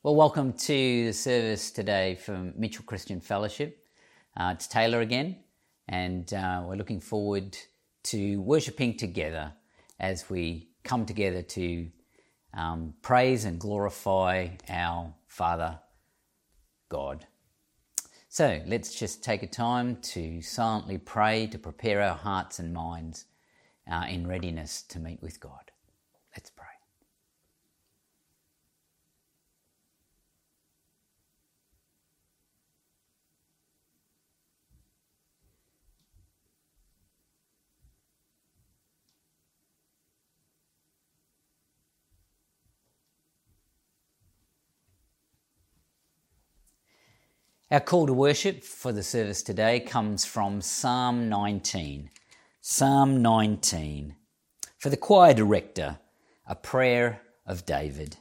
Well, welcome to the service today from Mitchell Christian Fellowship. It's Taylor again, and we're looking forward to worshipping together as we come together to praise and glorify our Father God. So let's just take a time to silently pray, to prepare our hearts and minds in readiness to meet with God. Let's pray. Our call to worship for the service today comes from Psalm 19. Psalm 19. For the choir director, a prayer of David.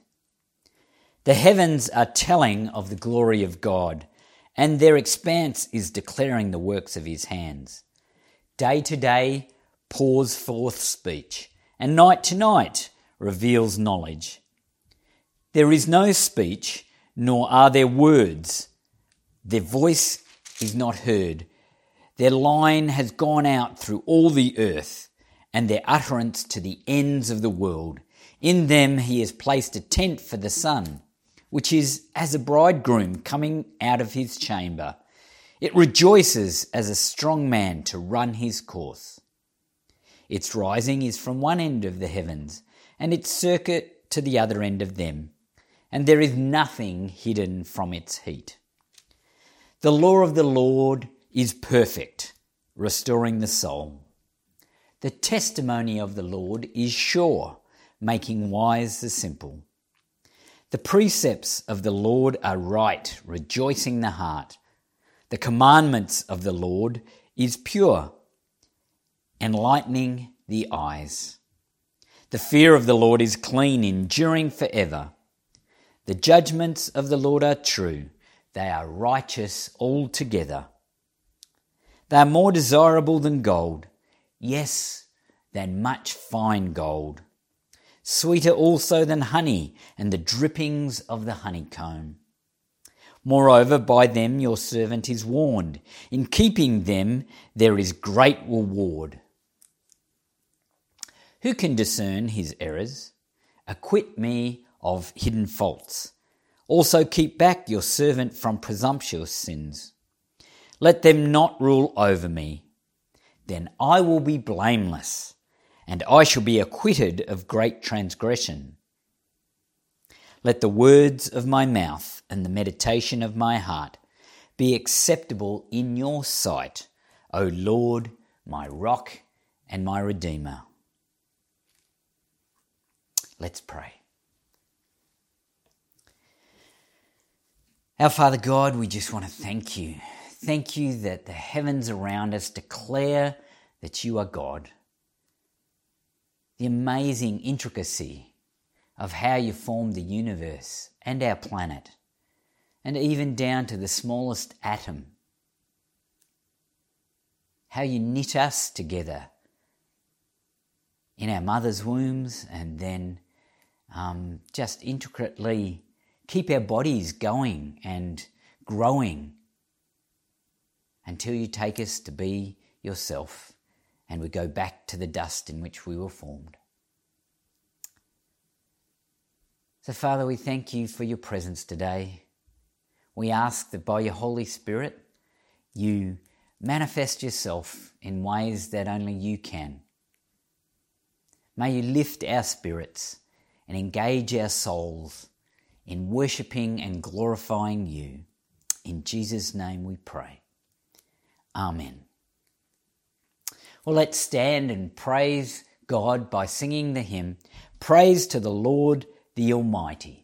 The heavens are telling of the glory of God, and their expanse is declaring the works of his hands. Day to day pours forth speech, and night to night reveals knowledge. There is no speech, nor are there words. Their voice is not heard. Their line has gone out through all the earth, and their utterance to the ends of the world. In them he has placed a tent for the sun, which is as a bridegroom coming out of his chamber. It rejoices as a strong man to run his course. Its rising is from one end of the heavens, and its circuit to the other end of them, and there is nothing hidden from its heat. The law of the Lord is perfect, restoring the soul. The testimony of the Lord is sure, making wise the simple. The precepts of the Lord are right, rejoicing the heart. The commandments of the Lord is pure, enlightening the eyes. The fear of the Lord is clean, enduring forever. The judgments of the Lord are true. They are righteous altogether. They are more desirable than gold, yes, than much fine gold. Sweeter also than honey and the drippings of the honeycomb. Moreover, by them your servant is warned. In keeping them there is great reward. Who can discern his errors? Acquit me of hidden faults. Also keep back your servant from presumptuous sins. Let them not rule over me. Then I will be blameless, and I shall be acquitted of great transgression. Let the words of my mouth and the meditation of my heart be acceptable in your sight, O Lord, my rock and my redeemer. Let's pray. Our Father God, we just want to thank you. Thank you that the heavens around us declare that you are God. The amazing intricacy of how you formed the universe and our planet, and even down to the smallest atom. How you knit us together in our mother's wombs and then just intricately keep our bodies going and growing until you take us to be yourself and we go back to the dust in which we were formed. So, Father, we thank you for your presence today. We ask that by your Holy Spirit you manifest yourself in ways that only you can. May you lift our spirits and engage our souls in worshipping and glorifying you. In Jesus' name we pray. Amen. Well, let's stand and praise God by singing the hymn, Praise to the Lord the Almighty.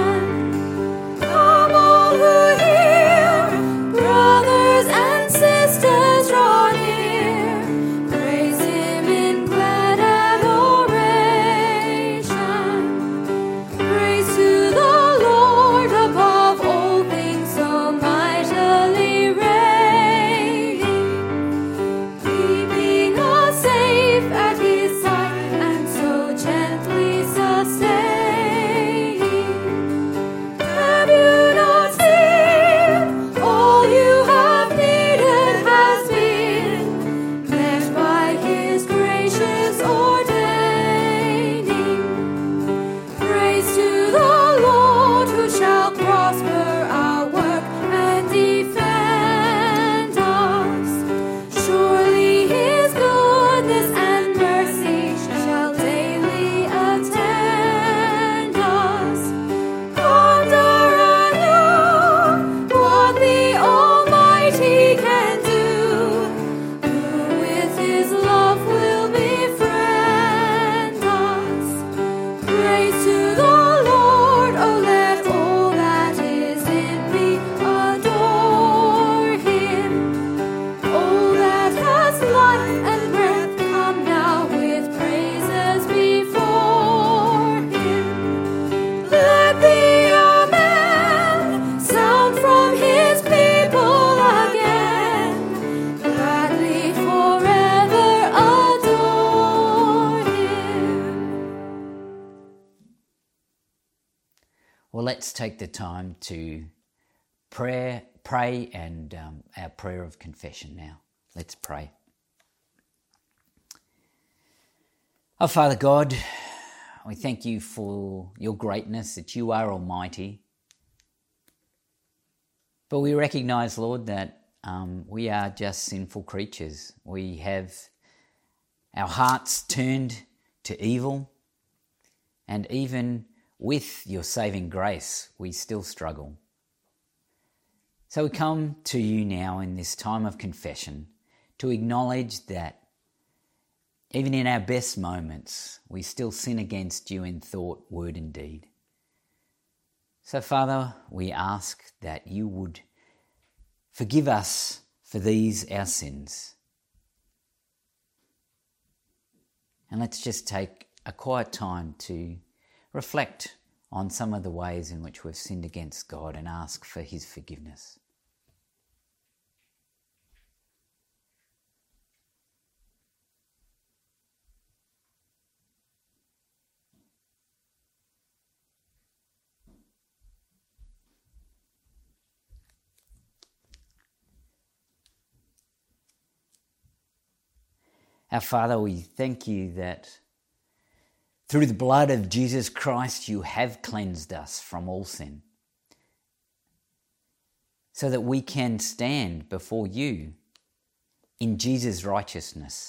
Come all who hear, brothers and sisters. take the time to pray and our prayer of confession now. Let's pray. Oh, Father God, we thank you for your greatness, that you are almighty. But we recognise, Lord, that we are just sinful creatures. We have our hearts turned to evil, and even with your saving grace, we still struggle. So we come to you now in this time of confession to acknowledge that even in our best moments, we still sin against you in thought, word and deed. So Father, we ask that you would forgive us for these our sins. And let's just take a quiet time to reflect on some of the ways in which we've sinned against God and ask for his forgiveness. Our Father, we thank you that through the blood of Jesus Christ you have cleansed us from all sin, so that we can stand before you in Jesus' righteousness,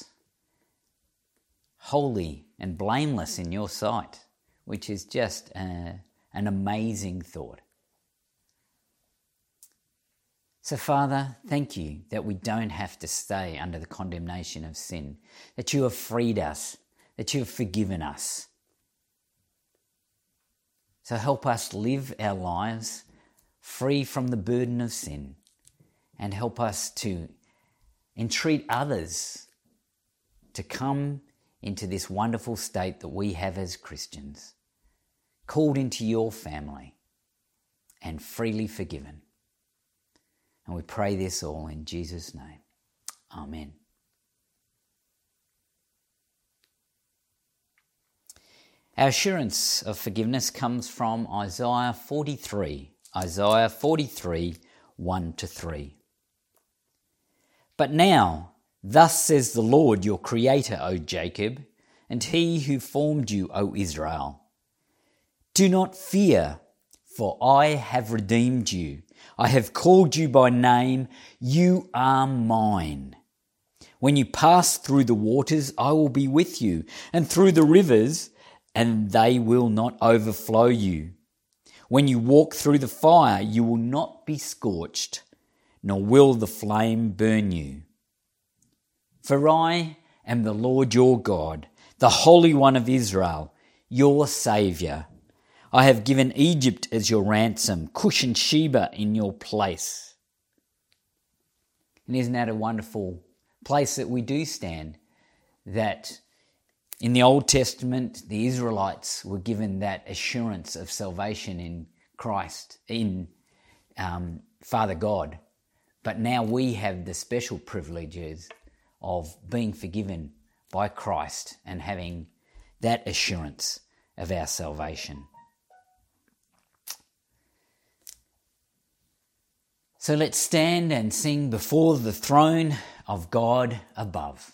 holy and blameless in your sight, which is just an amazing thought. So Father, thank you that we don't have to stay under the condemnation of sin, that you have freed us, that you have forgiven us. So help us live our lives free from the burden of sin, and help us to entreat others to come into this wonderful state that we have as Christians, called into your family and freely forgiven. And we pray this all in Jesus' name. Amen. Our assurance of forgiveness comes from Isaiah 43, 1-3. But now, thus says the Lord your Creator, O Jacob, and he who formed you, O Israel. Do not fear, for I have redeemed you. I have called you by name. You are mine. When you pass through the waters, I will be with you, and through the rivers, and they will not overflow you. When you walk through the fire, you will not be scorched, nor will the flame burn you. For I am the Lord your God, the Holy One of Israel, your Saviour. I have given Egypt as your ransom, Cush and Sheba in your place. And isn't that a wonderful place that we do stand? That in the Old Testament, the Israelites were given that assurance of salvation in Christ, in Father God. But now we have the special privileges of being forgiven by Christ and having that assurance of our salvation. So let's stand and sing before the throne of God above.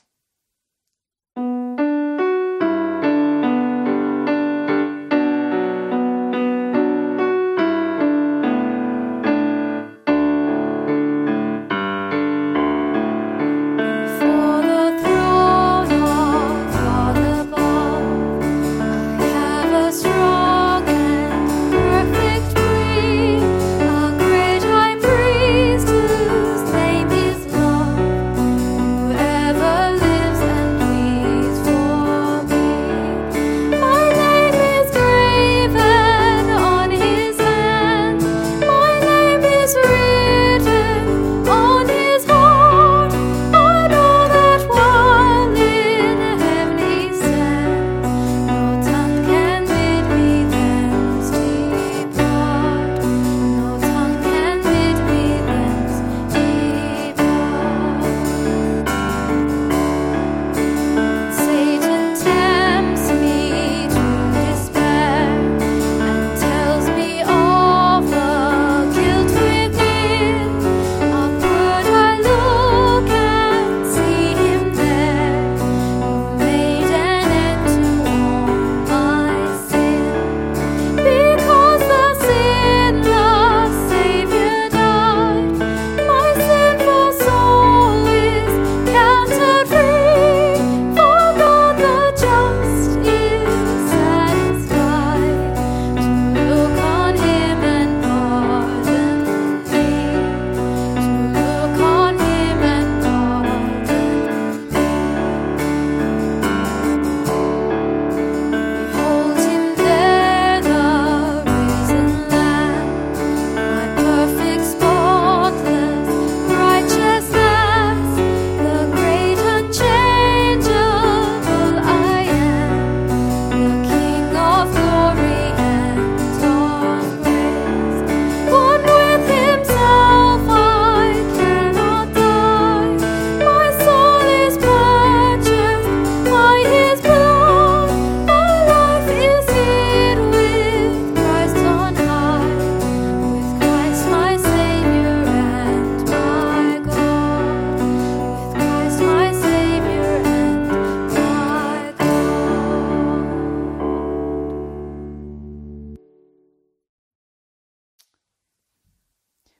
Ever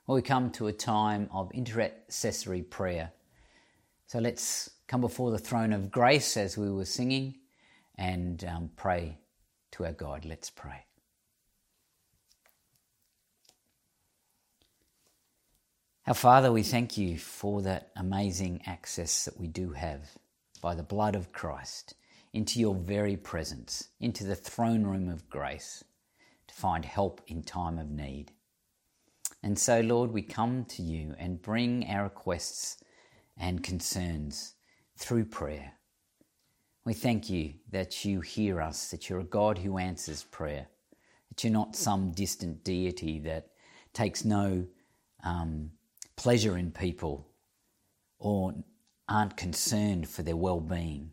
Well, we come to a time of intercessory prayer. So let's come before the throne of grace as we were singing and pray to our God. Let's pray. Our Father, we thank you for that amazing access that we do have by the blood of Christ into your very presence, into the throne room of grace to find help in time of need. And so, Lord, we come to you and bring our requests and concerns through prayer. We thank you that you hear us, that you're a God who answers prayer, that you're not some distant deity that takes no pleasure in people or aren't concerned for their well-being.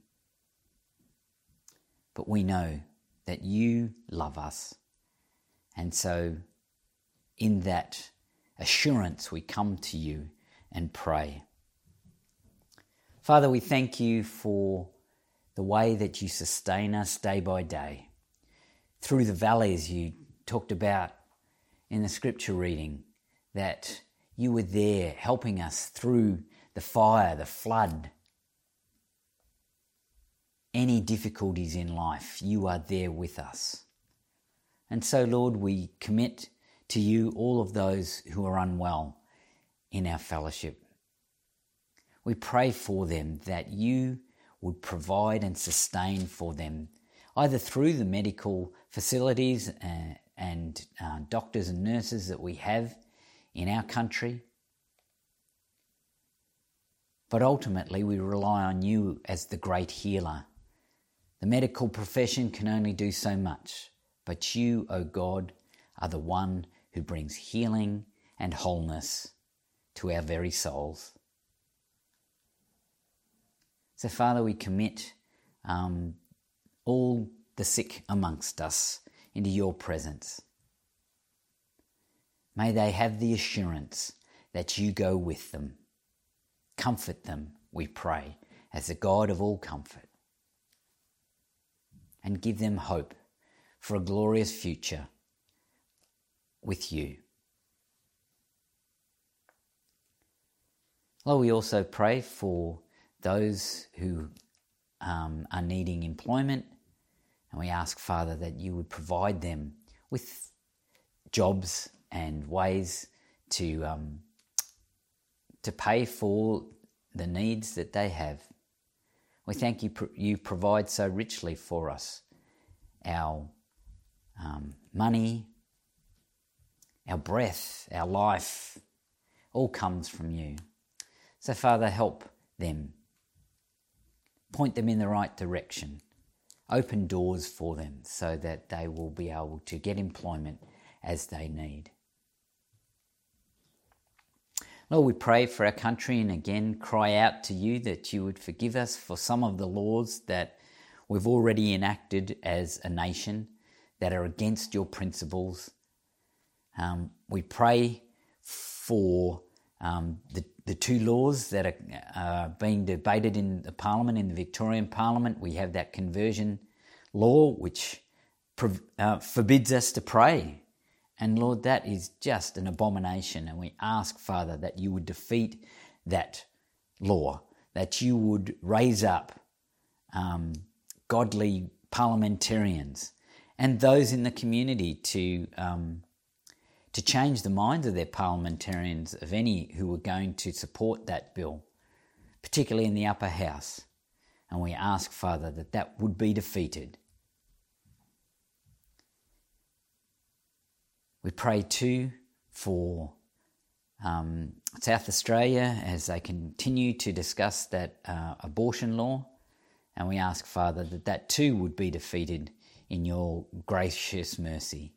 But we know that you love us. And so in that assurance we come to you and pray. Father, we thank you for the way that you sustain us day by day. Through the valleys you talked about in the scripture reading, that you were there helping us through the fire, the flood. Any difficulties in life, you are there with us. And so, Lord, we commit to you all of those who are unwell in our fellowship. We pray for them that you would provide and sustain for them, either through the medical facilities and doctors and nurses that we have in our country. But ultimately we rely on you as the great healer. The medical profession can only do so much, but you, O God, are the one who brings healing and wholeness to our very souls. So Father, we commit all the sick amongst us into your presence. May they have the assurance that you go with them. Comfort them, we pray, as the God of all comfort. And give them hope for a glorious future with you. Lord, we also pray for those who are needing employment, and we ask, Father, that you would provide them with jobs and ways to pay for the needs that they have. We thank you, you provide so richly for us. Our money, our breath, our life, all comes from you. So Father, help them. Point them in the right direction. Open doors for them so that they will be able to get employment as they need. Lord, we pray for our country and again cry out to you that you would forgive us for some of the laws that we've already enacted as a nation that are against your principles. We pray for the two laws that are being debated in the Parliament, in the Victorian Parliament. We have that conversion law which forbids us to pray. And Lord, that is just an abomination. And we ask, Father, that you would defeat that law, that you would raise up godly parliamentarians and those in the community to change the minds of their parliamentarians, of any who are going to support that bill, particularly in the upper house. And we ask, Father, that that would be defeated. We pray too for South Australia as they continue to discuss that abortion law, and we ask, Father, that that too would be defeated in your gracious mercy.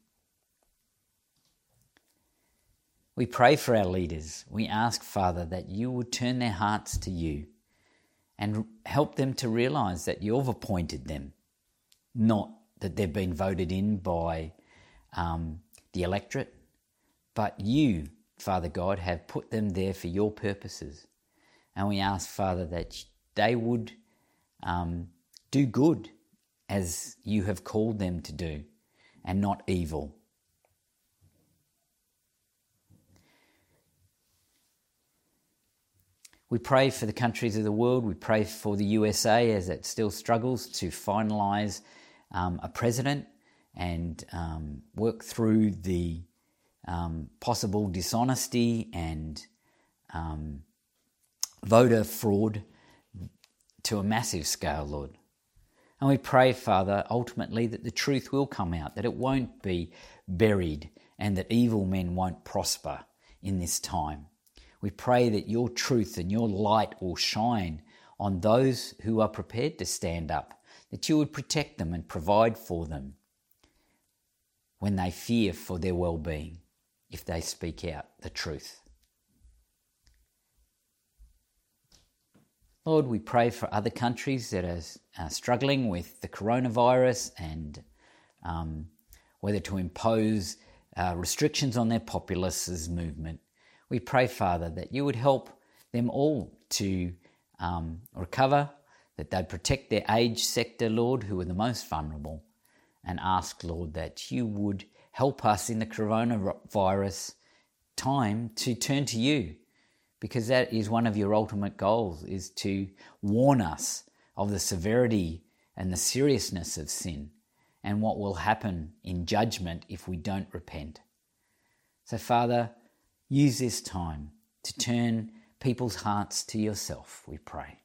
We pray for our leaders. We ask, Father, that you would turn their hearts to you and help them to realise that you've appointed them, not that they've been voted in by the electorate, but you, Father God, have put them there for your purposes. And we ask, Father, that they would do good as you have called them to do, and not evil. We pray for the countries of the world. We pray for the USA as it still struggles to finalise a president and work through the possible dishonesty and voter fraud to a massive scale, Lord. And we pray, Father, ultimately that the truth will come out, that it won't be buried and that evil men won't prosper in this time. We pray that your truth and your light will shine on those who are prepared to stand up, that you would protect them and provide for them when they fear for their well-being, if they speak out the truth. Lord, we pray for other countries that are struggling with the coronavirus and whether to impose restrictions on their populace's movement. We pray, Father, that you would help them all to recover, that they'd protect their age sector, Lord, who are the most vulnerable, and ask, Lord, that you would help us in the coronavirus time to turn to you, because that is one of your ultimate goals, is to warn us of the severity and the seriousness of sin and what will happen in judgment if we don't repent. So, Father, use this time to turn people's hearts to yourself, we pray.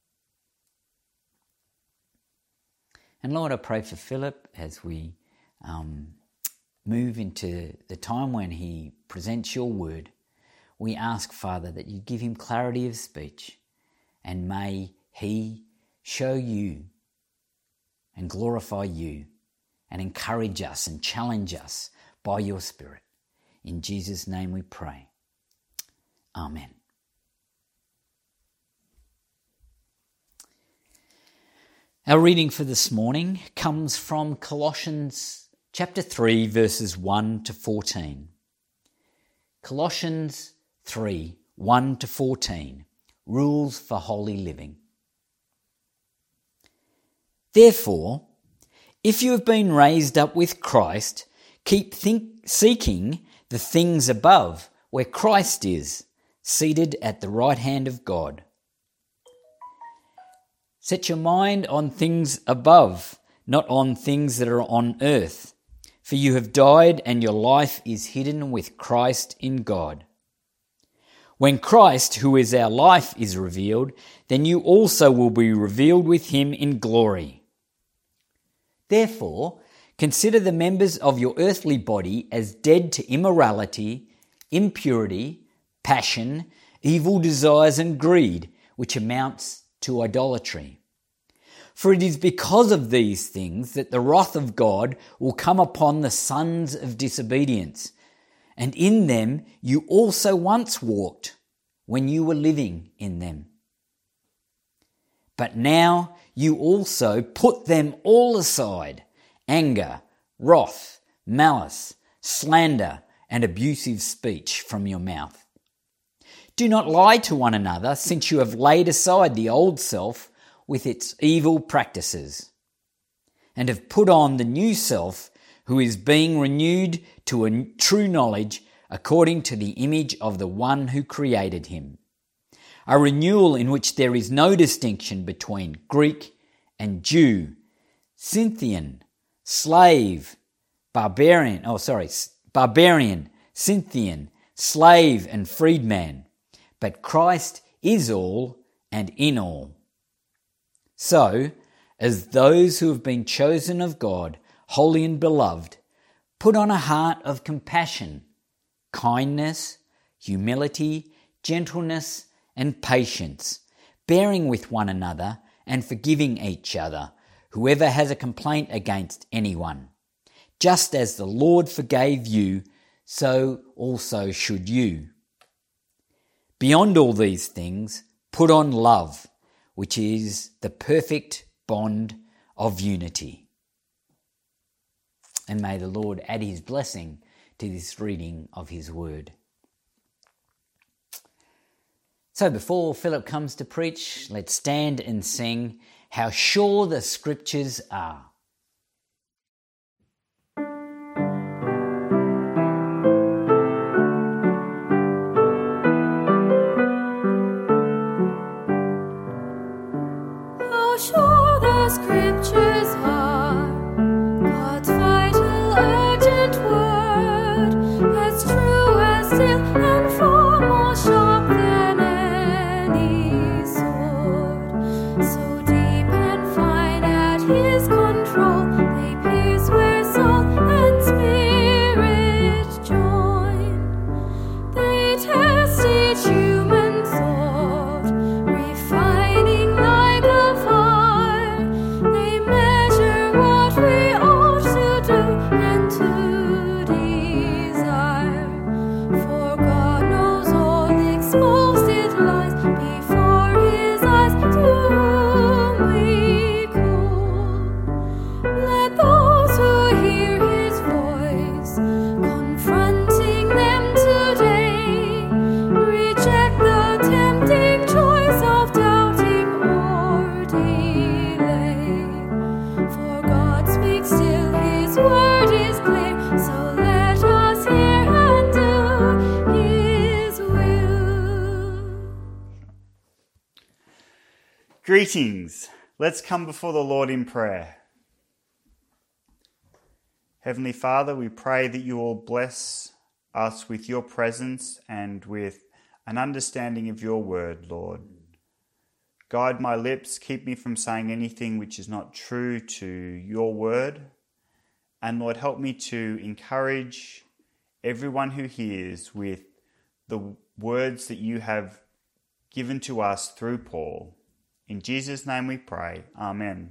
And Lord, I pray for Philip as we move into the time when he presents your word. We ask, Father, that you give him clarity of speech, and may he show you and glorify you and encourage us and challenge us by your Spirit. In Jesus' name we pray. Amen. Our reading for this morning comes from Colossians chapter 3, verses 1 to 14. Colossians 3, 1 to 14, rules for holy living. Therefore, if you have been raised up with Christ, keep seeking the things above, where Christ is, seated at the right hand of God. Set your mind on things above, not on things that are on earth. For you have died, and your life is hidden with Christ in God. When Christ, who is our life, is revealed, then you also will be revealed with him in glory. Therefore, consider the members of your earthly body as dead to immorality, impurity, passion, evil desires and greed, which amounts to idolatry. For it is because of these things that the wrath of God will come upon the sons of disobedience. And in them you also once walked when you were living in them. But now you also put them all aside: anger, wrath, malice, slander, and abusive speech from your mouth. Do not lie to one another, since you have laid aside the old self with its evil practices, and have put on the new self, who is being renewed to a true knowledge according to the image of the one who created him. A renewal in which there is no distinction between Greek and Jew, Scythian, slave, barbarian, Scythian, slave and freedman. But Christ is all and in all. So, as those who have been chosen of God, holy and beloved, put on a heart of compassion, kindness, humility, gentleness, and patience, bearing with one another and forgiving each other, whoever has a complaint against anyone. Just as the Lord forgave you, so also should you. Beyond all these things, put on love, which is the perfect bond of unity. And may the Lord add his blessing to this reading of his word. So before Philip comes to preach, let's stand and sing "How Sure the Scriptures Are." most it lies before his eyes, doom we call. Let those who hear his voice, confronting them today, reject the tempting choice of doubting or delay. For God speaks still, his word is clear, so let us hear and do his will. Greetings. Let's come before the Lord in prayer. Heavenly Father, we pray that you will bless us with your presence and with an understanding of your word, Lord. Guide my lips, keep me from saying anything which is not true to your word. And Lord, help me to encourage everyone who hears with the words that you have given to us through Paul. In Jesus' name we pray. Amen.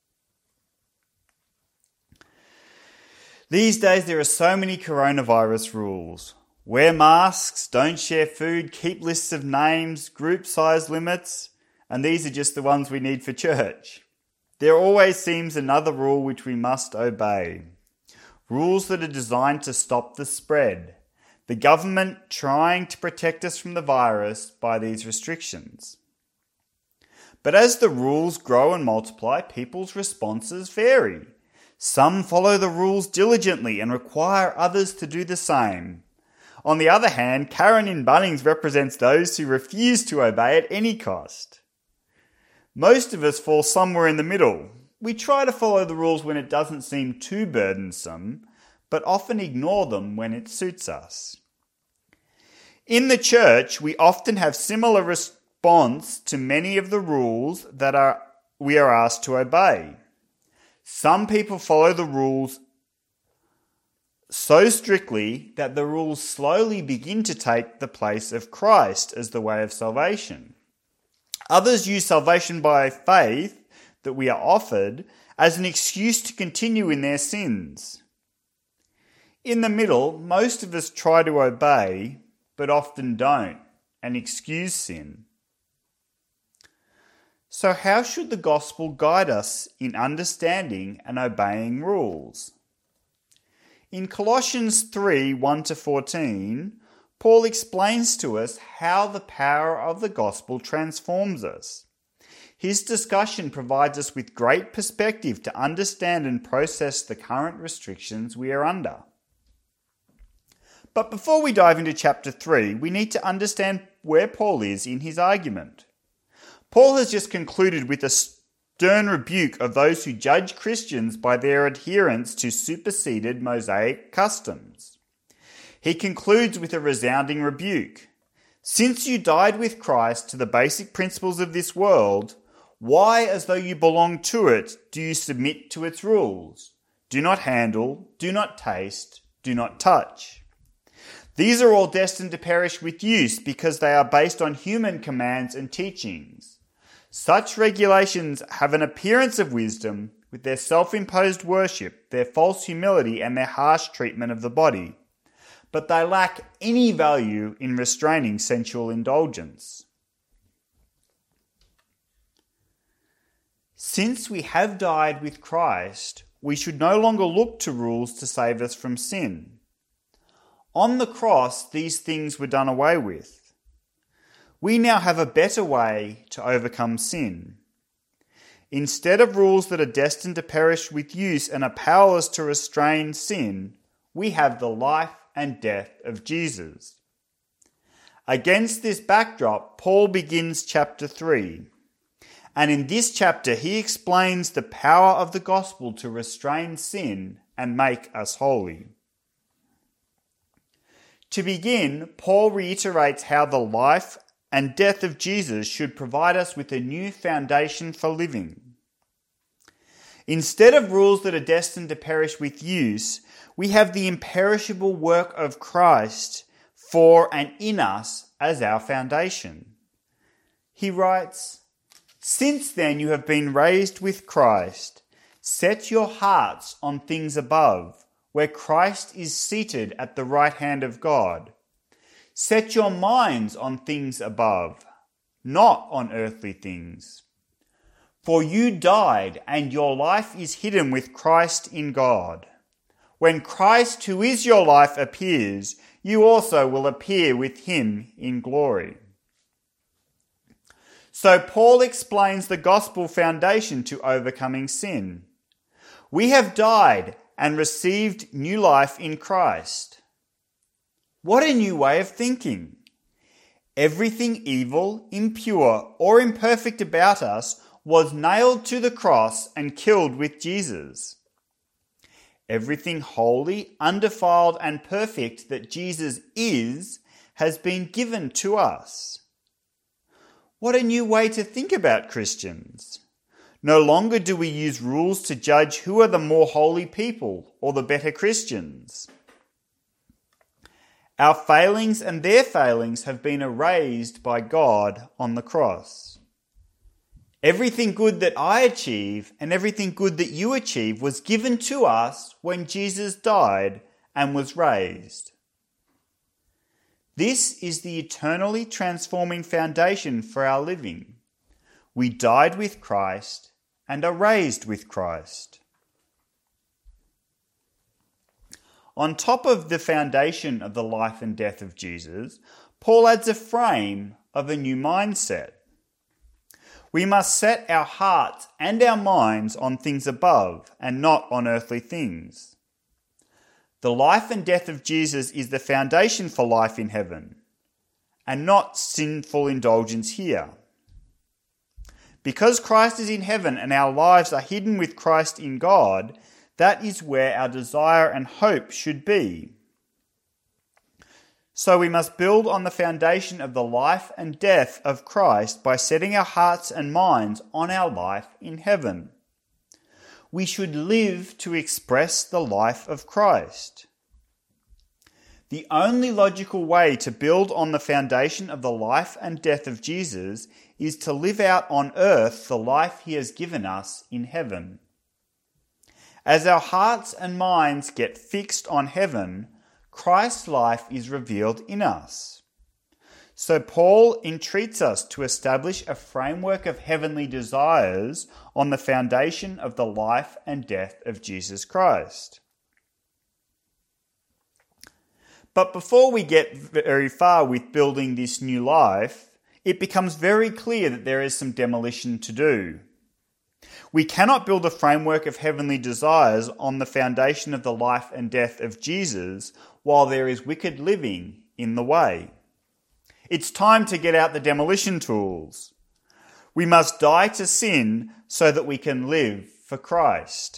These days there are so many coronavirus rules. Wear masks, don't share food, keep lists of names, group size limits, and these are just the ones we need for church. There always seems another rule which we must obey. Rules that are designed to stop the spread. The government trying to protect us from the virus by these restrictions. But as the rules grow and multiply, people's responses vary. Some follow the rules diligently and require others to do the same. On the other hand, Karen in Bunnings represents those who refuse to obey at any cost. Most of us fall somewhere in the middle. We try to follow the rules when it doesn't seem too burdensome, but often ignore them when it suits us. In the church, we often have similar response to many of the rules that we are asked to obey. Some people follow the rules so strictly that the rules slowly begin to take the place of Christ as the way of salvation. Others use salvation by faith that we are offered as an excuse to continue in their sins. In the middle, most of us try to obey, but often don't, and excuse sin. So how should the gospel guide us in understanding and obeying rules? In Colossians 3, 1-14, Paul explains to us how the power of the gospel transforms us. His discussion provides us with great perspective to understand and process the current restrictions we are under. But before we dive into chapter 3, we need to understand where Paul is in his argument. Paul has just concluded with a stern rebuke of those who judge Christians by their adherence to superseded Mosaic customs. He concludes with a resounding rebuke. Since you died with Christ to the basic principles of this world, why, as though you belong to it, do you submit to its rules? Do not handle, do not taste, do not touch. These are all destined to perish with use because they are based on human commands and teachings. Such regulations have an appearance of wisdom with their self-imposed worship, their false humility, and their harsh treatment of the body. But they lack any value in restraining sensual indulgence. Since we have died with Christ, we should no longer look to rules to save us from sin. On the cross, these things were done away with. We now have a better way to overcome sin. Instead of rules that are destined to perish with use and are powerless to restrain sin, we have the life and death of Jesus. Against this backdrop, Paul begins chapter 3. And in this chapter, he explains the power of the gospel to restrain sin and make us holy. To begin, Paul reiterates how the life and death of Jesus should provide us with a new foundation for living. Instead of rules that are destined to perish with use, we have the imperishable work of Christ for and in us as our foundation. He writes, "Since then you have been raised with Christ, set your hearts on things above, where Christ is seated at the right hand of God. Set your minds on things above, not on earthly things. For you died, and your life is hidden with Christ in God. When Christ, who is your life, appears, you also will appear with him in glory. So Paul explains the gospel foundation to overcoming sin. We have died and received new life in Christ. What a new way of thinking! Everything evil, impure, or imperfect about us was nailed to the cross and killed with Jesus. Everything holy, undefiled, and perfect that Jesus is has been given to us. What a new way to think about Christians. No longer do we use rules to judge who are the more holy people or the better Christians. Our failings and their failings have been erased by God on the cross. Everything good that I achieve and everything good that you achieve was given to us when Jesus died and was raised. This is the eternally transforming foundation for our living. We died with Christ and are raised with Christ. On top of the foundation of the life and death of Jesus, Paul adds a frame of a new mindset. We must set our hearts and our minds on things above and not on earthly things. The life and death of Jesus is the foundation for life in heaven, and not sinful indulgence here. Because Christ is in heaven and our lives are hidden with Christ in God, that is where our desire and hope should be. So we must build on the foundation of the life and death of Christ by setting our hearts and minds on our life in heaven. We should live to express the life of Christ. The only logical way to build on the foundation of the life and death of Jesus is to live out on earth the life he has given us in heaven. As our hearts and minds get fixed on heaven, Christ's life is revealed in us. So Paul entreats us to establish a framework of heavenly desires on the foundation of the life and death of Jesus Christ. But before we get very far with building this new life, it becomes very clear that there is some demolition to do. We cannot build a framework of heavenly desires on the foundation of the life and death of Jesus while there is wicked living in the way. It's time to get out the demolition tools. We must die to sin so that we can live for Christ.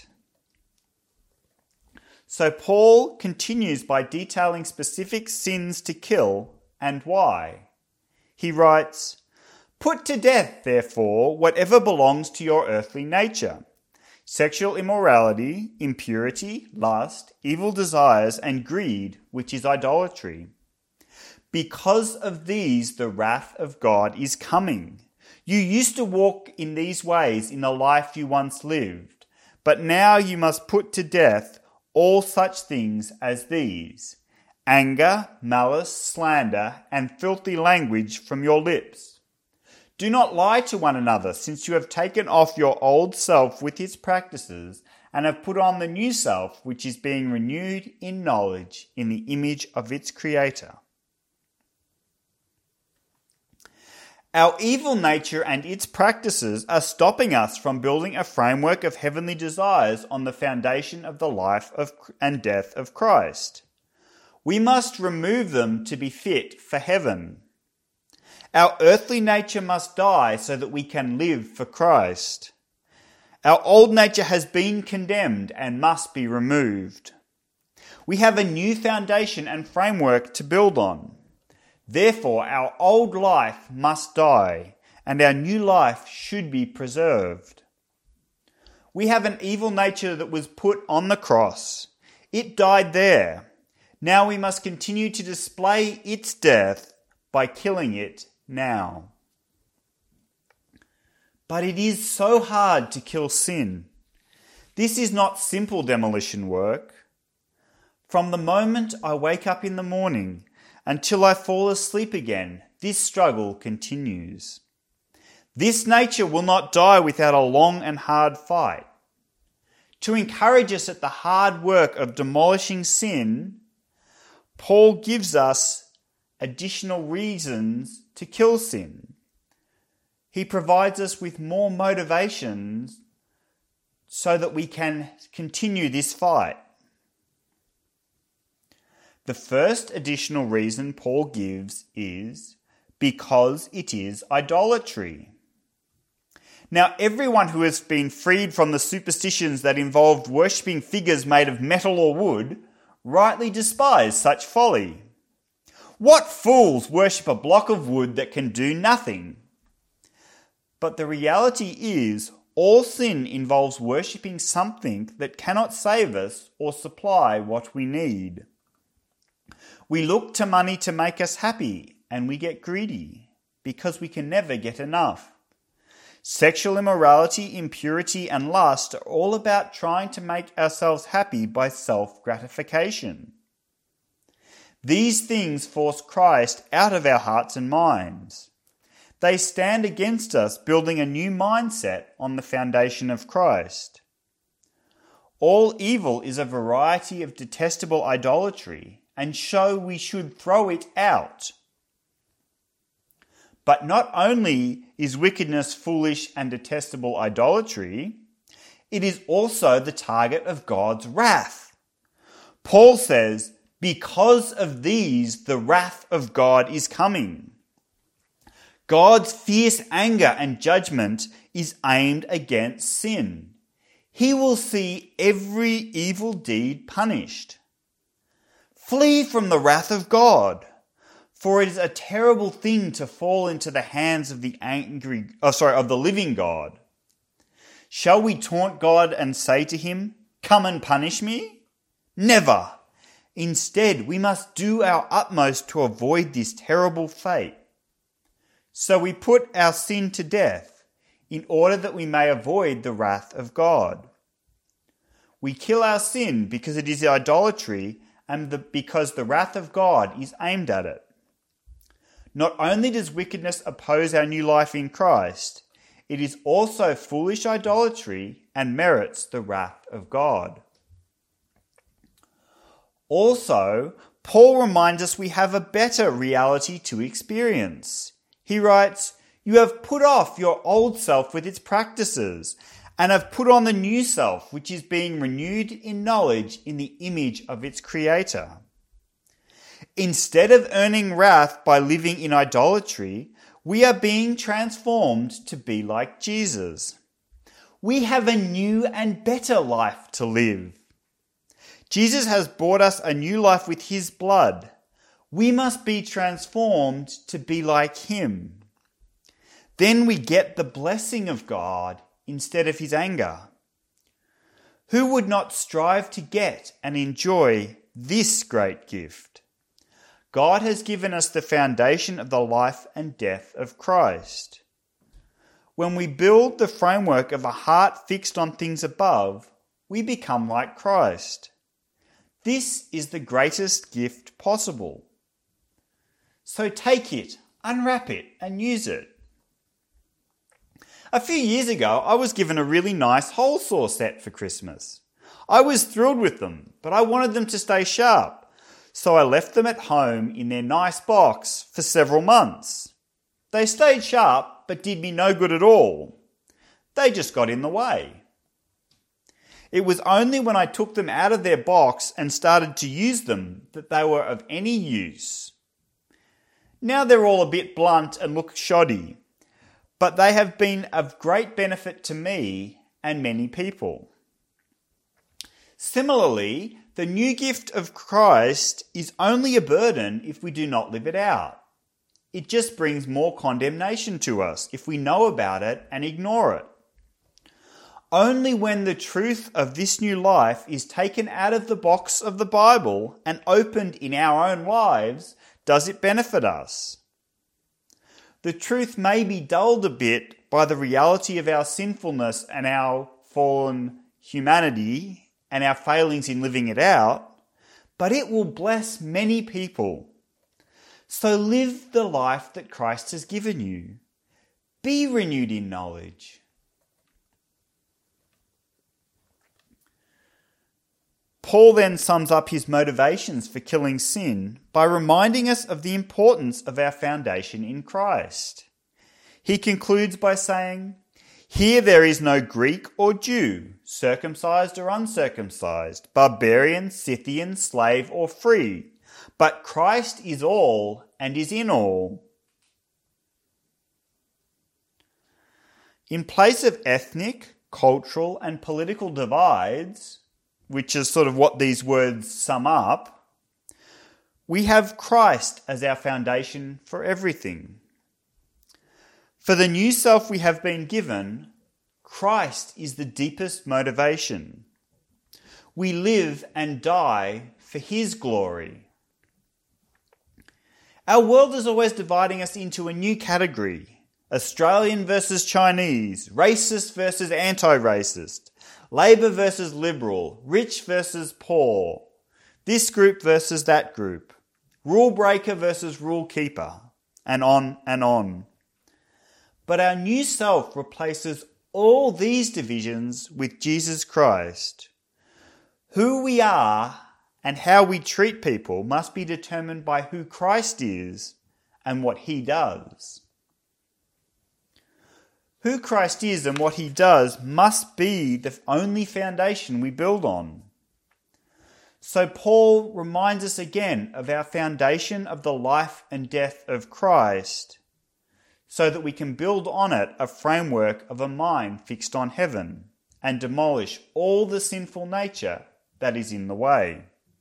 So Paul continues by detailing specific sins to kill and why. He writes, "Put to death, therefore, whatever belongs to your earthly nature: sexual immorality, impurity, lust, evil desires, and greed, which is idolatry. Because of these, the wrath of God is coming. You used to walk in these ways in the life you once lived, but now you must put to death all such things as these: anger, malice, slander, and filthy language from your lips. Do not lie to one another, since you have taken off your old self with its practices and have put on the new self, which is being renewed in knowledge in the image of its Creator." Our evil nature and its practices are stopping us from building a framework of heavenly desires on the foundation of the life and death of Christ. We must remove them to be fit for heaven. Our earthly nature must die so that we can live for Christ. Our old nature has been condemned and must be removed. We have a new foundation and framework to build on. Therefore, our old life must die, and our new life should be preserved. We have an evil nature that was put on the cross. It died there. Now we must continue to display its death by killing it now. But it is so hard to kill sin. This is not simple demolition work. From the moment I wake up in the morning Until I fall asleep again, this struggle continues. This nature will not die without a long and hard fight. To encourage us at the hard work of demolishing sin, Paul gives us additional reasons to kill sin. He provides us with more motivations so that we can continue this fight. The first additional reason Paul gives is because it is idolatry. Now, everyone who has been freed from the superstitions that involved worshipping figures made of metal or wood rightly despise such folly. What fools worship a block of wood that can do nothing? But the reality is, all sin involves worshipping something that cannot save us or supply what we need. We look to money to make us happy, and we get greedy because we can never get enough. Sexual immorality, impurity, and lust are all about trying to make ourselves happy by self-gratification. These things force Christ out of our hearts and minds. They stand against us building a new mindset on the foundation of Christ. All evil is a variety of detestable idolatry, and so we should throw it out. But not only is wickedness foolish and detestable idolatry, it is also the target of God's wrath. Paul says, because of these, the wrath of God is coming. God's fierce anger and judgment is aimed against sin. He will see every evil deed punished. Flee from the wrath of God, for it is a terrible thing to fall into the hands of the living God. Shall we taunt God and say to him, "Come and punish me"? Never. Instead, we must do our utmost to avoid this terrible fate. So we put our sin to death in order that we may avoid the wrath of God. We kill our sin because it is idolatry and because the wrath of God is aimed at it. Not only does wickedness oppose our new life in Christ, it is also foolish idolatry and merits the wrath of God. Also, Paul reminds us we have a better reality to experience. He writes, "You have put off your old self with its practices, and have put on the new self, which is being renewed in knowledge in the image of its creator." Instead of earning wrath by living in idolatry, we are being transformed to be like Jesus. We have a new and better life to live. Jesus has bought us a new life with his blood. We must be transformed to be like him. Then we get the blessing of God instead of his anger. Who would not strive to get and enjoy this great gift? God has given us the foundation of the life and death of Christ. When we build the framework of a heart fixed on things above, we become like Christ. This is the greatest gift possible. So take it, unwrap it, and use it. A few years ago, I was given a really nice hole saw set for Christmas. I was thrilled with them, but I wanted them to stay sharp. So I left them at home in their nice box for several months. They stayed sharp, but did me no good at all. They just got in the way. It was only when I took them out of their box and started to use them that they were of any use. Now they're all a bit blunt and look shoddy, but they have been of great benefit to me and many people. Similarly, the new gift of Christ is only a burden if we do not live it out. It just brings more condemnation to us if we know about it and ignore it. Only when the truth of this new life is taken out of the box of the Bible and opened in our own lives does it benefit us. The truth may be dulled a bit by the reality of our sinfulness and our fallen humanity and our failings in living it out, but it will bless many people. So live the life that Christ has given you. Be renewed in knowledge. Paul then sums up his motivations for killing sin by reminding us of the importance of our foundation in Christ. He concludes by saying, "Here there is no Greek or Jew, circumcised or uncircumcised, barbarian, Scythian, slave or free, but Christ is all and is in all." In place of ethnic, cultural and political divides, which is sort of what these words sum up, we have Christ as our foundation for everything. For the new self we have been given, Christ is the deepest motivation. We live and die for his glory. Our world is always dividing us into a new category: Australian versus Chinese, racist versus anti-racist, Labour versus Liberal, rich versus poor, this group versus that group, rule breaker versus rule keeper, and on and on. But our new self replaces all these divisions with Jesus Christ. Who we are and how we treat people must be determined by who Christ is and what he does. Who Christ is and what he does must be the only foundation we build on. So Paul reminds us again of our foundation of the life and death of Christ, so that we can build on it a framework of a mind fixed on heaven and demolish all the sinful nature that is in the way.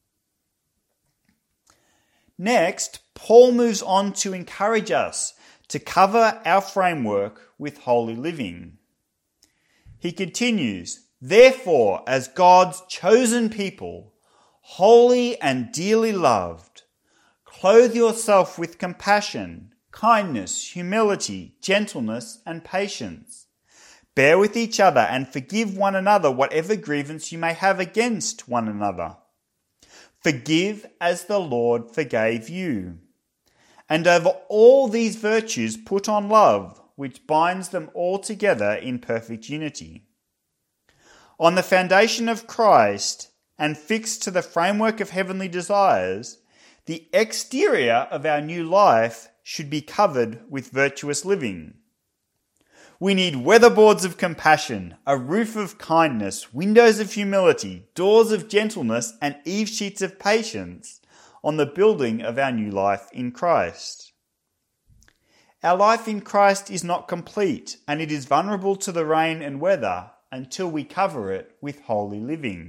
Next, Paul moves on to encourage us to cover our framework with holy living. He continues, "Therefore, as God's chosen people, holy and dearly loved, clothe yourself with compassion, kindness, humility, gentleness, and patience. Bear with each other and forgive one another whatever grievance you may have against one another. Forgive as the Lord forgave you. And over all these virtues put on love, which binds them all together in perfect unity. On the foundation of Christ, and fixed to the framework of heavenly desires, the exterior of our new life should be covered with virtuous living. We need weatherboards of compassion, a roof of kindness, windows of humility, doors of gentleness, and eave sheets of patience on the building of our new life in Christ. Our life in Christ is not complete, and it is vulnerable to the rain and weather until we cover it with holy living.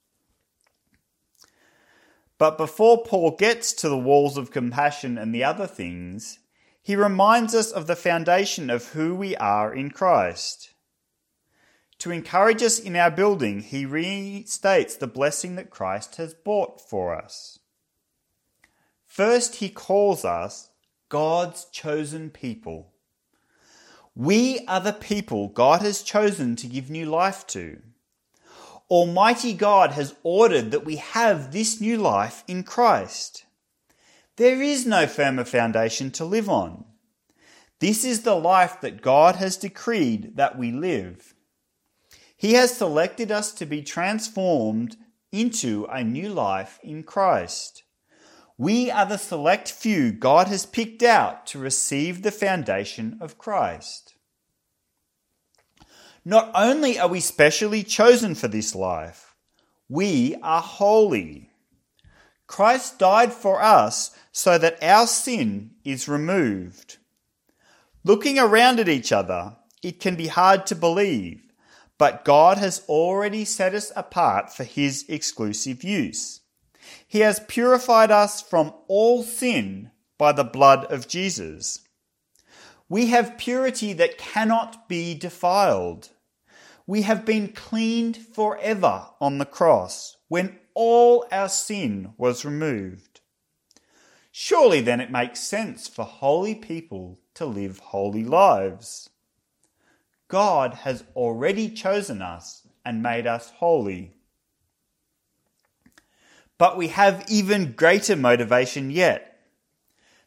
But before Paul gets to the walls of compassion and the other things, he reminds us of the foundation of who we are in Christ. To encourage us in our building, he restates the blessing that Christ has bought for us. First, he calls us God's chosen people. We are the people God has chosen to give new life to. Almighty God has ordered that we have this new life in Christ. There is no firmer foundation to live on. This is the life that God has decreed that we live. He has selected us to be transformed into a new life in Christ. We are the select few God has picked out to receive the foundation of Christ. Not only are we specially chosen for this life, we are holy. Christ died for us so that our sin is removed. Looking around at each other, it can be hard to believe, but God has already set us apart for his exclusive use. He has purified us from all sin by the blood of Jesus. We have purity that cannot be defiled. We have been cleaned forever on the cross when all our sin was removed. Surely then it makes sense for holy people to live holy lives. God has already chosen us and made us holy. But we have even greater motivation yet.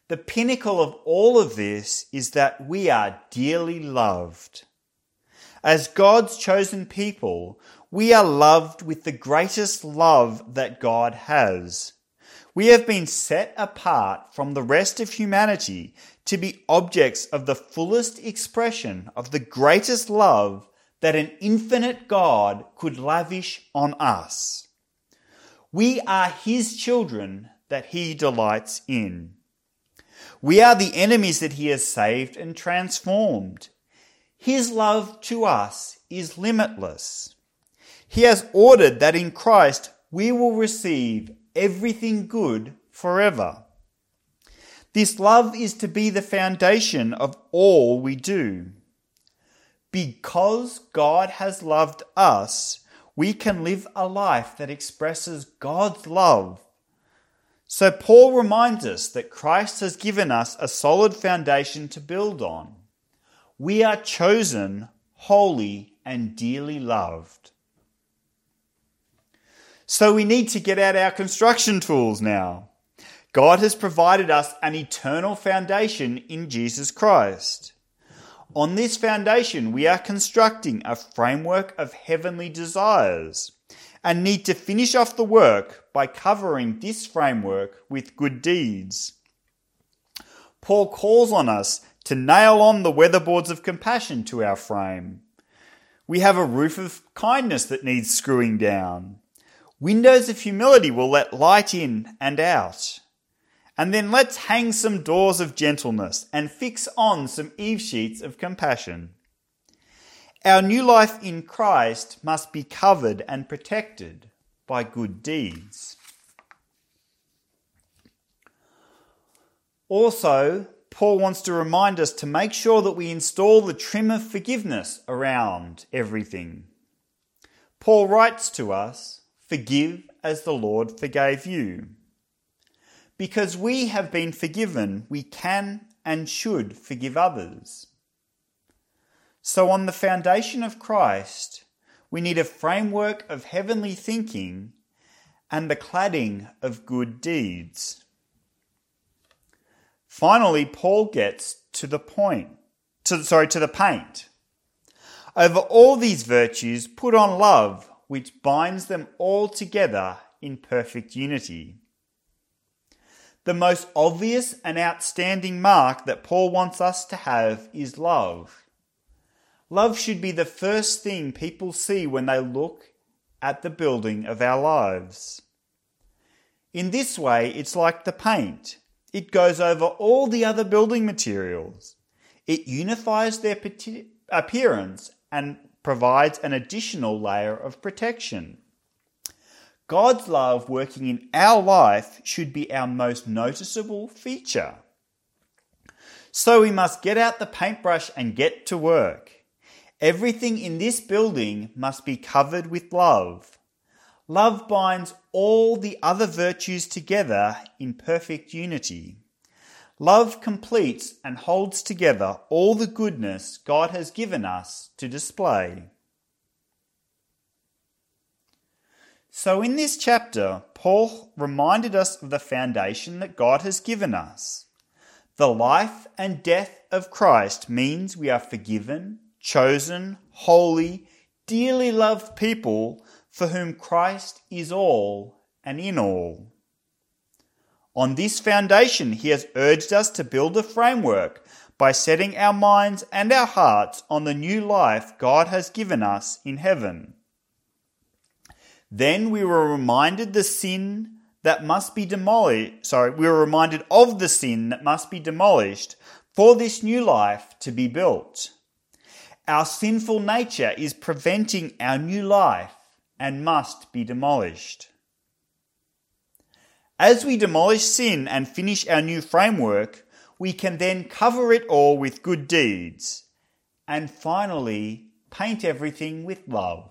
The pinnacle of all of this is that we are dearly loved. As God's chosen people, we are loved with the greatest love that God has. We have been set apart from the rest of humanity to be objects of the fullest expression of the greatest love that an infinite God could lavish on us. We are His children that He delights in. We are the enemies that He has saved and transformed. His love to us is limitless. He has ordered that in Christ we will receive everything good forever. This love is to be the foundation of all we do. Because God has loved us, we can live a life that expresses God's love. So Paul reminds us that Christ has given us a solid foundation to build on. We are chosen, holy, and dearly loved. So we need to get out our construction tools now. God has provided us an eternal foundation in Jesus Christ. On this foundation, we are constructing a framework of heavenly desires and need to finish off the work by covering this framework with good deeds. Paul calls on us to nail on the weatherboards of compassion to our frame. We have a roof of kindness that needs screwing down. Windows of humility will let light in and out. And then let's hang some doors of gentleness and fix on some eave sheets of compassion. Our new life in Christ must be covered and protected by good deeds. Also, Paul wants to remind us to make sure that we install the trim of forgiveness around everything. Paul writes to us, "Forgive as the Lord forgave you." Because we have been forgiven, we can and should forgive others. So on the foundation of Christ, we need a framework of heavenly thinking and the cladding of good deeds. Finally, Paul gets to the paint. Over all these virtues, put on love, which binds them all together in perfect unity. The most obvious and outstanding mark that Paul wants us to have is love. Love should be the first thing people see when they look at the building of our lives. In this way, it's like the paint. It goes over all the other building materials. It unifies their appearance and provides an additional layer of protection. God's love working in our life should be our most noticeable feature. So we must get out the paintbrush and get to work. Everything in this building must be covered with love. Love binds all the other virtues together in perfect unity. Love completes and holds together all the goodness God has given us to display. So in this chapter, Paul reminded us of the foundation that God has given us. The life and death of Christ means we are forgiven, chosen, holy, dearly loved people for whom Christ is all and in all. On this foundation, he has urged us to build a framework by setting our minds and our hearts on the new life God has given us in heaven. Then we were reminded of the sin that must be demolished for this new life to be built. Our sinful nature is preventing our new life and must be demolished. As we demolish sin and finish our new framework, we can then cover it all with good deeds and finally paint everything with love.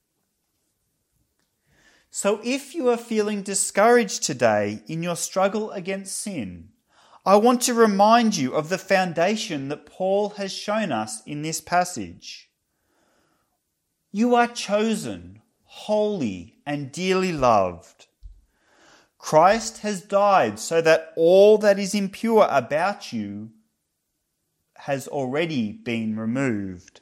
So if you are feeling discouraged today in your struggle against sin, I want to remind you of the foundation that Paul has shown us in this passage. You are chosen, holy, and dearly loved. Christ has died so that all that is impure about you has already been removed.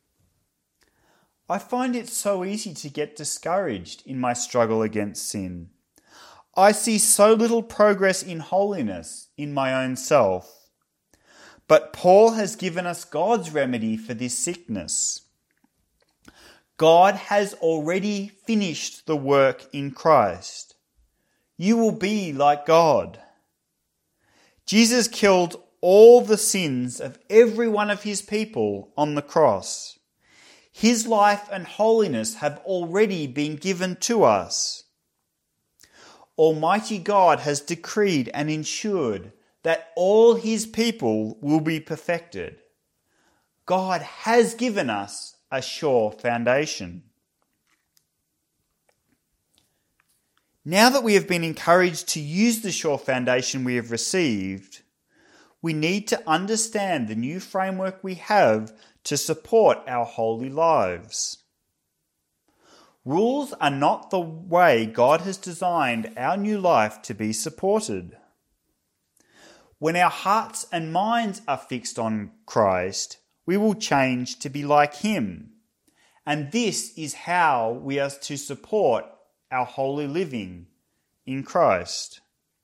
I find it so easy to get discouraged in my struggle against sin. I see so little progress in holiness in my own self. But Paul has given us God's remedy for this sickness. God has already finished the work in Christ. You will be like God. Jesus killed all the sins of every one of his people on the cross. His life and holiness have already been given to us. Almighty God has decreed and ensured that all his people will be perfected. God has given us a sure foundation. Now that we have been encouraged to use the sure foundation we have received, we need to understand the new framework we have to support our holy lives. Rules are not the way God has designed our new life to be supported. When our hearts and minds are fixed on Christ, we will change to be like him. And this is how we are to support our holy living in Christ.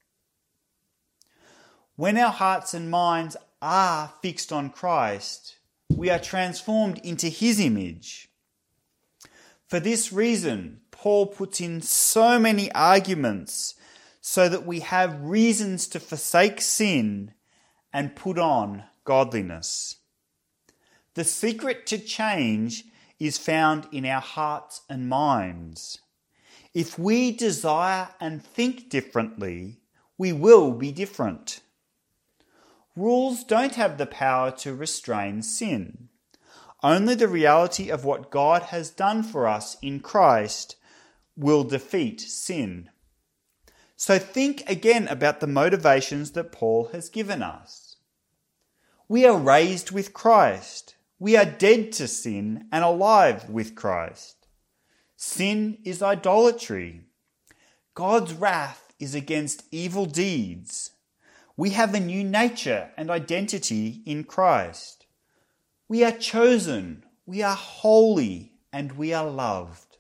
When our hearts and minds are fixed on Christ, we are transformed into his image. For this reason, Paul puts in so many arguments so that we have reasons to forsake sin and put on godliness. The secret to change is found in our hearts and minds. If we desire and think differently, we will be different. Rules don't have the power to restrain sin. Only the reality of what God has done for us in Christ will defeat sin. So think again about the motivations that Paul has given us. We are raised with Christ. We are dead to sin and alive with Christ. Sin is idolatry. God's wrath is against evil deeds. We have a new nature and identity in Christ. We are chosen, we are holy, and we are loved.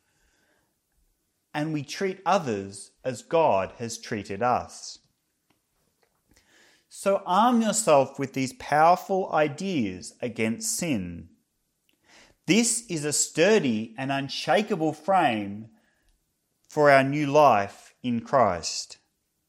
And we treat others as God has treated us. So arm yourself with these powerful ideas against sin. This is a sturdy and unshakable frame for our new life in Christ.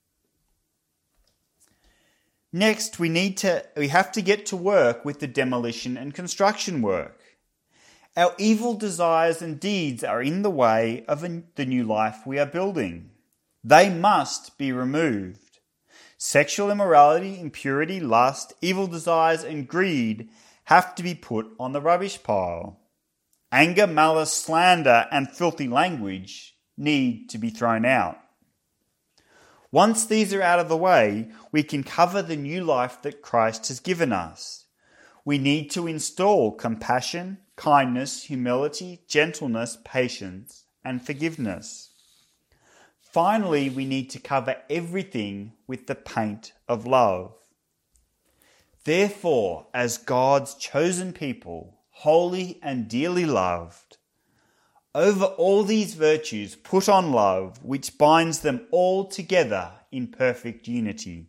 Next, we have to get to work with the demolition and construction work. Our evil desires and deeds are in the way of the new life we are building. They must be removed. Sexual immorality, impurity, lust, evil desires and greed have to be put on the rubbish pile. Anger, malice, slander and filthy language need to be thrown out. Once these are out of the way, we can cover the new life that Christ has given us. We need to install compassion, kindness, humility, gentleness, patience, and forgiveness. Finally, we need to cover everything with the paint of love. Therefore, as God's chosen people, holy and dearly loved, over all these virtues put on love, which binds them all together in perfect unity.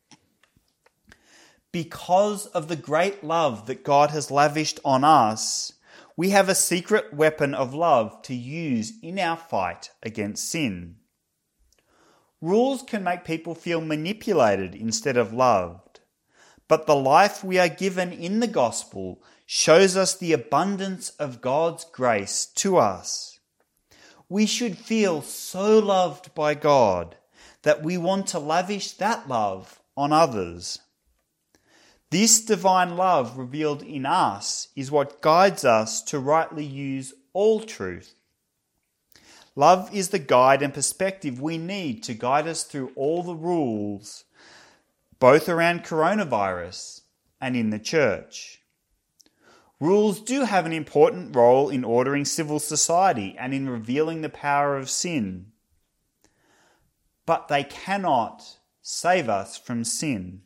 Because of the great love that God has lavished on us, we have a secret weapon of love to use in our fight against sin. Rules can make people feel manipulated instead of loved, but the life we are given in the gospel shows us the abundance of God's grace to us. We should feel so loved by God that we want to lavish that love on others. This divine love revealed in us is what guides us to rightly use all truth. Love is the guide and perspective we need to guide us through all the rules, both around coronavirus and in the church. Rules do have an important role in ordering civil society and in revealing the power of sin. but they cannot save us from sin.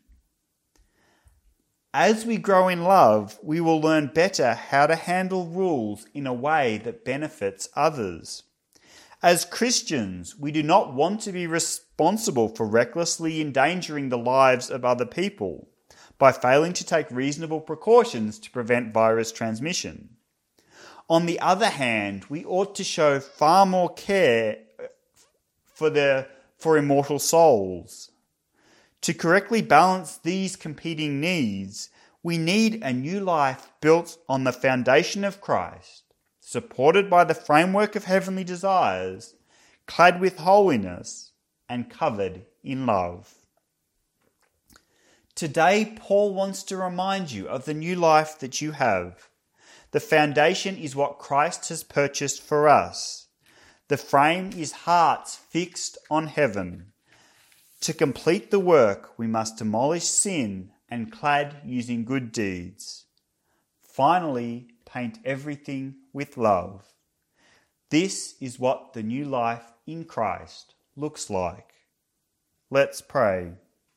As we grow in love, we will learn better how to handle rules in a way that benefits others. As Christians, we do not want to be responsible for recklessly endangering the lives of other people by failing to take reasonable precautions to prevent virus transmission. On the other hand, we ought to show far more care for immortal souls. To correctly balance these competing needs, we need a new life built on the foundation of Christ, supported by the framework of heavenly desires, clad with holiness, and covered in love. Today, Paul wants to remind you of the new life that you have. The foundation is what Christ has purchased for us. The frame is hearts fixed on heaven. To complete the work, we must demolish sin and clad using good deeds. Finally, paint everything with love. This is what the new life in Christ looks like. Let's pray.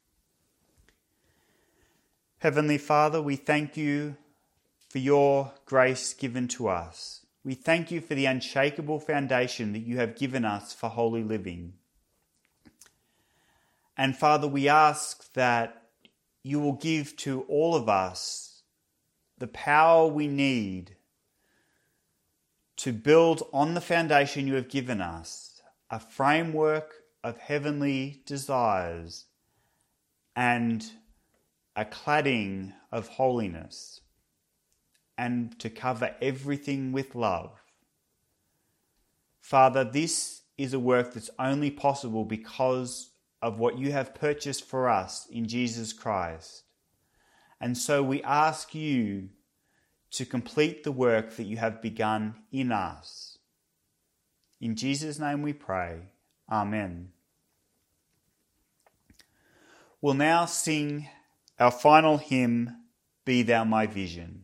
Heavenly Father, we thank you for your grace given to us. We thank you for the unshakable foundation that you have given us for holy living. And Father, we ask that you will give to all of us the power we need to build on the foundation you have given us, a framework of heavenly desires and a cladding of holiness, and to cover everything with love. Father, this is a work that's only possible because of what you have purchased for us in Jesus Christ. And so we ask you to complete the work that you have begun in us. In Jesus' name we pray. Amen. We'll now sing our final hymn, Be Thou My Vision.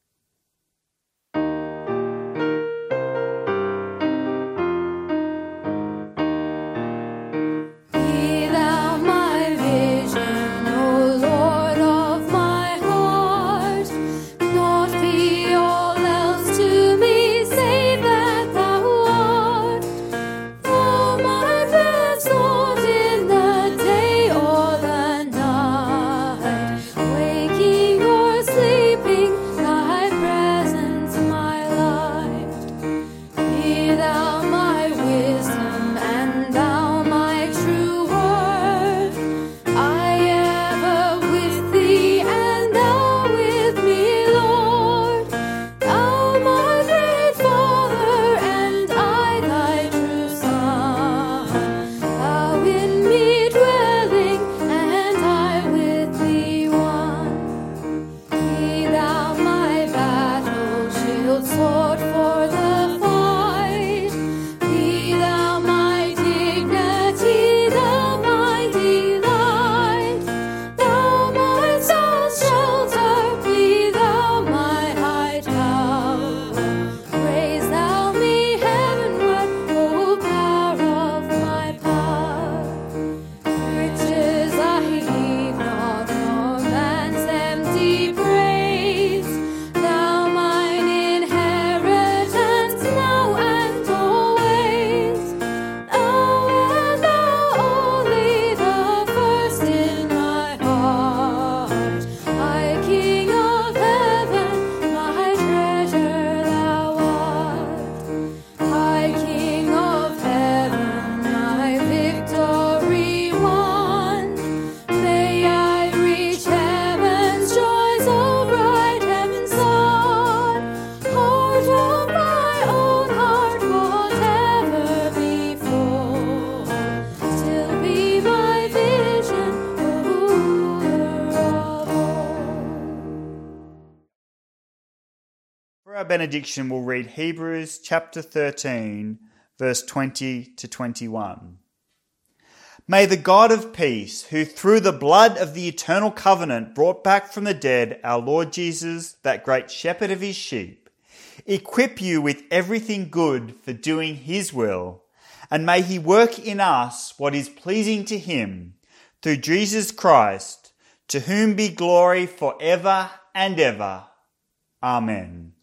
Our benediction will read Hebrews chapter 13, verse 20 to 21. May the God of peace, who through the blood of the eternal covenant brought back from the dead our Lord Jesus, that great shepherd of his sheep, equip you with everything good for doing his will, and may he work in us what is pleasing to him, through Jesus Christ, to whom be glory forever and ever. Amen.